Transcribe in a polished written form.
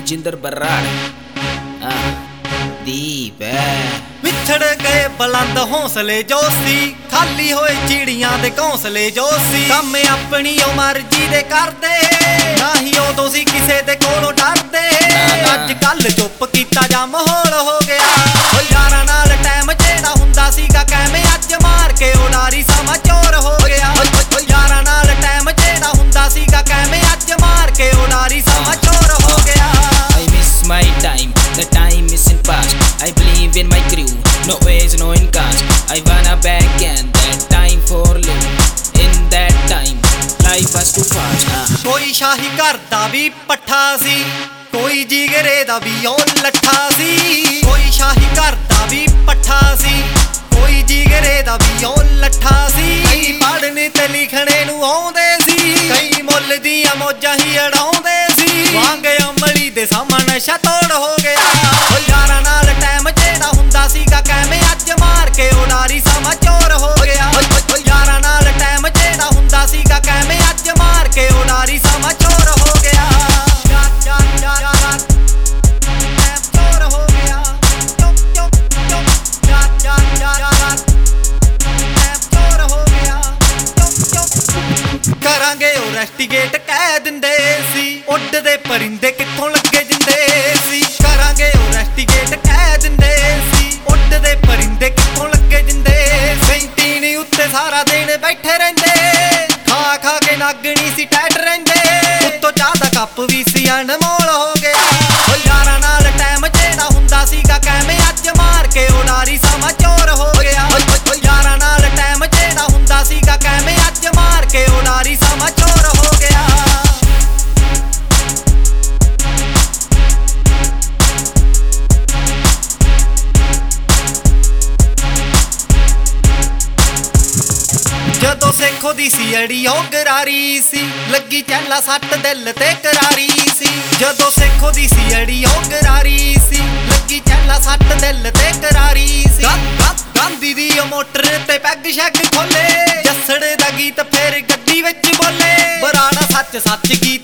जिंदर बराड़ दीप विछड़ गए बुलंद हौसले जोसी खाली होए चिड़ियां दे घौंसले जोसी काम अपनी मर्जी दे करदे ना ही उदों सी किसे दे कोलों डरदे अज कल चुप कीता जा माहौल हो गया यारां नाल टाइम जेड़ा हुंदा सीगा कैमे अज मार के उडारी समा चोर हो गया यारां नाल टाइम जेड़ा हुंदा सीगा कैमे अज मार के उडारी समा चोर हो गया I miss my time, the time isn't past. I believe in my crew, no ways, no in cast. I wanna back and that time for living. In that time, life was too fast. कोई शाही घर दा भी पट्ठा सी कोई जिगरे दा भी ओ लट्ठा सी कोई शाही घर दा भी पट्ठा सी कोई जिगरे दा भी ओ लट्ठा सी कई पढ़ने ते लिखने नूं आउंदे सी कई मुੱਲ ਦੀਆਂ ਮੌਜਾਂ ਹੀ ਅੜਾਉਂਦੇ ਸੀ ਵਾਂਗ ਅਮਲੀ ਦੇ ਸਾਹਮਣੇ ਨਸ਼ਾ ਤੋੜ ਹੋ ਗਿਆ ਓ ਯਾਰਾਂ ਨਾਲ ਟਾਈਮ ਜਿਹੜਾ ਹੁੰਦਾ ਸੀਗਾ ਕਿਵੇਂ ਅੱਜ ਮਾਰ ਕੇ ਉਡਾਰੀ ਸਮਾਂ ਚੋਰ ਹੋ ਗਿਆ ਓ ਯਾਰਾਂ ਨਾਲ ਟਾਈਮ ਜਿਹੜਾ ਹੁੰਦਾ ਸੀਗਾ ਕਿਵੇਂ ਅੱਜ ਮਾਰ ਕੇ ਉਡਾਰੀ ਸਮਾਂ ਚੋਰ ਹੋ ਗਿਆ करांगे रेस्टिगेट कह दिंदे सी उड्डदे परिंदे कित्थों लगे जिंदे सी करांगे रेस्टिगेट कह दिंदे सी उड्डदे परिंदे कित्थों लगे जिंदे सैंतीनी उत्ते सारा दिन बैठे रहिंदे खा खा के नागणी सी टैट रहिंदे उत्तों चाह दा कप भी सी अनमोल हो गया ओ यारां नाल टाइम जेड़ा हुंदा सीगा कैਵੇਂ अज मार के उडारी समा चोर हो गया ओ यारां नाल टाइम जेड़ा हुंदा सीगा कैਵੇਂ अज मार के उडारी समा चोर हो गया ਜਦੋਂ ਸੇਖੋ ਦੀ ਸੀ ਅੜੀ ਉਹ ਗਰਾਰੀ ਸੀ ਲੱਗੀ ਚੈਲਾ ਸੱਟ ਦਿਲ ਤੇ ਕਰਾਰੀ ਸੀ ਜਦੋਂ ਸੇਖੋ ਦੀ ਸੀ ਅੜੀ ਉਹ ਗਰਾਰੀ ਸੀ ਲੱਗੀ ਚੈਲਾ ਸੱਟ ਦਿਲ ਤੇ ਕਰਾਰੀ ਸੀ ਗਾਂਧੀ ਦੀ ਉਹ ਮੋਟਰ ਤੇ ਪੈਗ ਸ਼ੈਗ ਖੋਲੇ ਜੱਸੜ ਦਾ ਗੀਤ ਫੇਰ ਗੱਡੀ ਵਿੱਚ ਬੋਲੇ ਬਰਾੜਾ ਸੱਚ ਸੱਚ ਕੀ